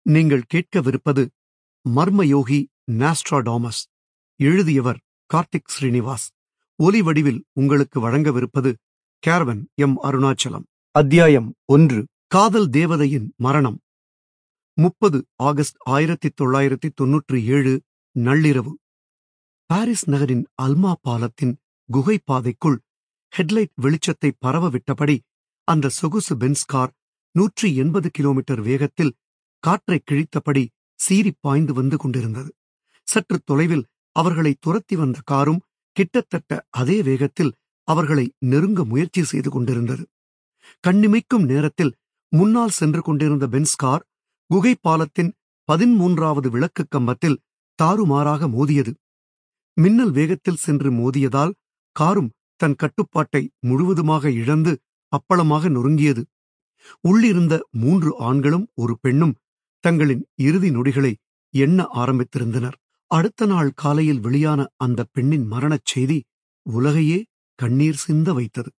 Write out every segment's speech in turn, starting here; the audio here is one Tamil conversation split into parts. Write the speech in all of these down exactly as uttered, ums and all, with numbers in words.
நீங்கள் கேட்கவிருப்பது மர்மயோகி நாஸ்ட்ராடாமஸ். எழுதியவர் கார்த்திக் ஸ்ரீனிவாஸ். ஒலி வடிவில் உங்களுக்கு வழங்கவிருப்பது கேரவன் எம் அருணாச்சலம். அத்தியாயம் ஒன்று. காதல் தேவதையின் மரணம். முப்பது ஆகஸ்ட் ஆயிரத்தி தொள்ளாயிரத்தி தொன்னூற்றி ஏழு நள்ளிரவு. பாரிஸ் நகரின் அல்மா பாலத்தின் குகை பாதைக்குள் ஹெட்லைட் வெளிச்சத்தை பரவவிட்டபடி அந்த சொகுசு பென்ஸ் கார் நூற்றி எண்பது கிலோமீட்டர் வேகத்தில் காற்றை கிழித்தபடி சீறி பாய்ந்து வந்து கொண்டிருந்தது. சற்று தொலைவில் அவர்களை துரத்தி வந்த காரும் கிட்டத்தட்ட அதே வேகத்தில் அவர்களை நெருங்க முயற்சி செய்து கொண்டிருந்தது. கண்ணிமைக்கும் நேரத்தில் முன்னால் சென்று கொண்டிருந்த பென்ஸ் கார் குகை பாலத்தின் பதிமூன்றாவது விளக்கு கம்பத்தில் தாறுமாறாக மோதியது. மின்னல் வேகத்தில் சென்று மோதியதால் காரும் தன் கட்டுப்பாட்டை முழுவதுமாக இழந்து அப்பளமாக நொறுங்கியது. உள்ளிருந்த மூன்று ஆண்களும் ஒரு பெண்ணும் தங்களின் இறுதி நொடிகளை எண்ண ஆரம்பித்திருந்தனர். அடுத்த நாள் காலையில் வெளியான அந்த பெண்ணின் மரணச் செய்தி உலகையே கண்ணீர் சிந்த வைத்தது.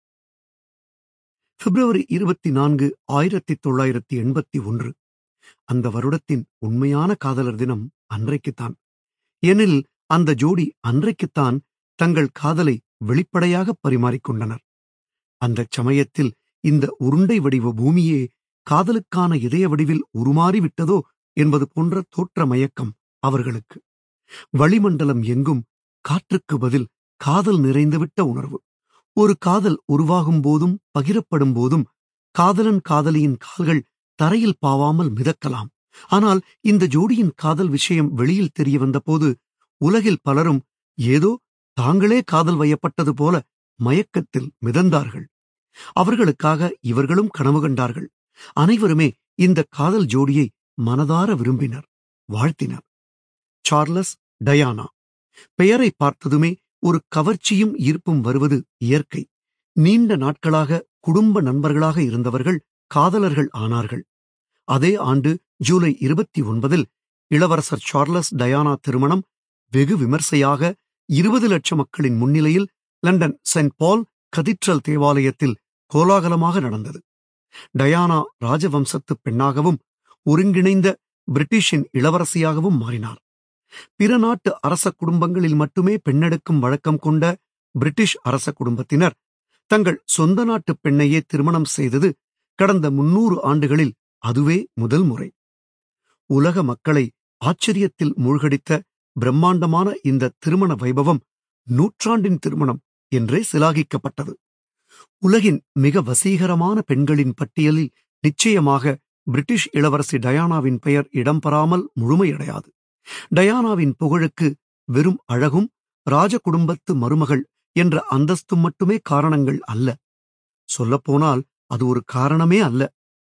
பிப்ரவரி இருபத்தி நான்கு ஆயிரத்தி தொள்ளாயிரத்தி எண்பத்தி ஒன்று. அந்த வருடத்தின் உண்மையான காதலர் தினம் அன்றைக்குத்தான். ஏனெனில் அந்த ஜோடி அன்றைக்குத்தான் தங்கள் காதலை வெளிப்படையாக பரிமாறிக்கொண்டனர். அந்த சமயத்தில் இந்த உருண்டை வடிவ பூமியே காதலுக்கான இதய வடிவில் உருமாறிவிட்டதோ என்பது போன்ற தோற்ற மயக்கம் அவர்களுக்கு. வளிமண்டலம் எங்கும் காற்றுக்கு பதில் காதல் நிறைந்துவிட்ட உணர்வு. ஒரு காதல் உருவாகும் போதும் பகிரப்படும் போதும் காதலன் காதலியின் கால்கள் தரையில் பாவாமல் மிதக்கலாம். ஆனால் இந்த ஜோடியின் காதல் விஷயம் வெளியில் தெரிய வந்தபோது உலகில் பலரும் ஏதோ தாங்களே காதல் வயப்பட்டது போல மயக்கத்தில் மிதந்தார்கள். அவர்களுக்காக இவர்களும் கனவு கண்டார்கள். அனைவருமே இந்த காதல் ஜோடியை மனதார விரும்பினர், வாழ்த்தினர். Charles, Diana. பெயரை பார்த்ததுமே ஒரு கவர்ச்சியும் ஈர்ப்பும் வருவது இயற்கை. நீண்ட நாட்களாக குடும்ப நண்பர்களாக இருந்தவர்கள் காதலர்கள் ஆனார்கள். அதே ஆண்டு ஜூலை இருபத்தி ஒன்பதில் இளவரசர் சார்லஸ் டயானா திருமணம் வெகு விமர்சையாக இருபது லட்சம் மக்களின் முன்னிலையில் லண்டன் செயின்ட் பால் கதீட்ரல் தேவாலயத்தில் கோலாகலமாக நடந்தது. டயானா ராஜவம்சத்து பெண்ணாகவும் ஒருங்கிணைந்த பிரிட்டிஷின் இளவரசியாகவும் மாறினார். பிற நாட்டு அரச குடும்பங்களில் மட்டுமே பெண்ணெடுக்கும் வழக்கம் கொண்ட பிரிட்டிஷ் அரச குடும்பத்தினர் தங்கள் சொந்த நாட்டு பெண்ணையே திருமணம் செய்தது கடந்த முன்னூறு ஆண்டுகளில் அதுவே முதல் முறை. உலக மக்களை ஆச்சரியத்தில் மூழ்கடித்த பிரம்மாண்டமான இந்த திருமண வைபவம் நூற்றாண்டின் திருமணம் என்றே சிலாகிக்கப்பட்டது. உலகின் மிக வசீகரமான பெண்களின் பட்டியலில் நிச்சயமாக பிரிட்டிஷ் இளவரசி டயானாவின் பெயர் இடம்பெறாமல் முழுமையடையாது. டயானாவின் புகழுக்கு வெறும் அழகும் ராஜ குடும்பத்து மருமகள் என்ற அந்தஸ்தும் மட்டுமே காரணங்கள் அல்ல. சொல்லப்போனால் அது ஒரு காரணமே அல்ல.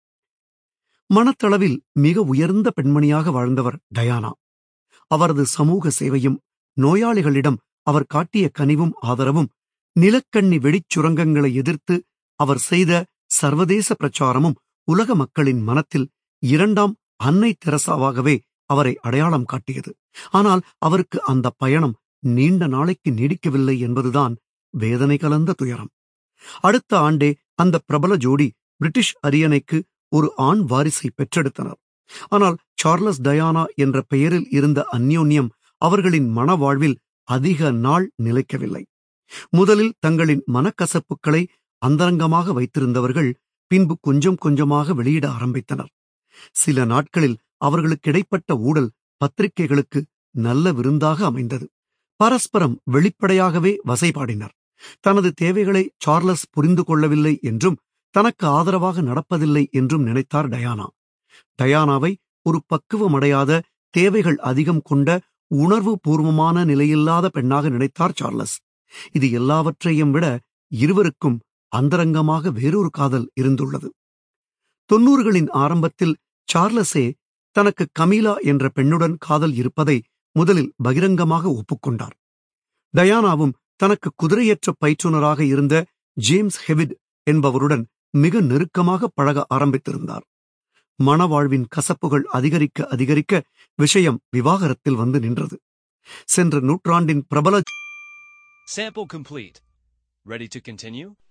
மனத்தளவில் மிக உயர்ந்த பெண்மணியாக வாழ்ந்தவர் டயானா. அவரது சமூக சேவையும் நோயாளிகளிடம் அவர் காட்டிய கனிவும் ஆதரவும், நிலக்கண்ணி வெடிச்சுரங்கங்களை எதிர்த்து அவர் செய்த சர்வதேச பிரச்சாரமும் உலக மக்களின் மனத்தில் இரண்டாம் அன்னை தெரசாவாகவே அவரை அடையாளம் காட்டியது. ஆனால் அவருக்கு அந்த பயணம் நீண்ட நாளைக்கு நீடிக்கவில்லை என்பதுதான் வேதனை கலந்த துயரம். அடுத்த ஆண்டே அந்த பிரபல ஜோடி பிரிட்டிஷ் அரியணைக்கு ஒரு ஆண் வாரிசை பெற்றெடுத்தனர். ஆனால் சார்லஸ் டயானா என்ற பெயரில் இருந்த அந்யோன்யம் அவர்களின் மனவாழ்வில் அதிக நாள் நிலைக்கவில்லை. முதலில் தங்களின் மனக்கசப்புகளை அந்தரங்கமாக வைத்திருந்தவர்கள் பின்பு கொஞ்சம் கொஞ்சமாக வெளியிட ஆரம்பித்தனர். சில நாட்களில் அவர்களுக்கு இடைப்பட்ட ஊடல் பத்திரிகைகளுக்கு நல்ல விருந்தாக அமைந்தது. பரஸ்பரம் வெளிப்படையாகவே வசைபாடினர். தனது தேவைகளை சார்லஸ் புரிந்து கொள்ளவில்லை என்றும் தனக்கு ஆதரவாக நடப்பதில்லை என்றும் நினைத்தார் டயானா. டயானாவை ஒரு பக்குவமடையாத, தேவைகள் அதிகம் கொண்ட, உணர்வு பூர்வமான நிலையில்லாத பெண்ணாக நினைத்தார் சார்லஸ். இது எல்லாவற்றையும் விட இருவருக்கும் அந்தரங்கமாக வேறொரு காதல் இருந்துள்ளது. தொன்னூறுகளின் ஆரம்பத்தில் சார்லஸே தனக்கு கமீலா என்ற பெண்ணுடன் காதல் இருப்பதை முதலில் பகிரங்கமாக ஒப்புக்கொண்டார். டயானாவும் தனக்கு குதிரையேற்ற பயிற்றுனராக இருந்த ஜேம்ஸ் ஹெவிட் என்பவருடன் மிக நெருக்கமாக பழக ஆரம்பித்திருந்தார். மணவாழ்வின் கசப்புகள் அதிகரிக்க அதிகரிக்க விஷயம் விவாகரத்தில் வந்து நின்றது. சென்ற நூற்றாண்டின் பிரபல Sample complete. Ready to continue?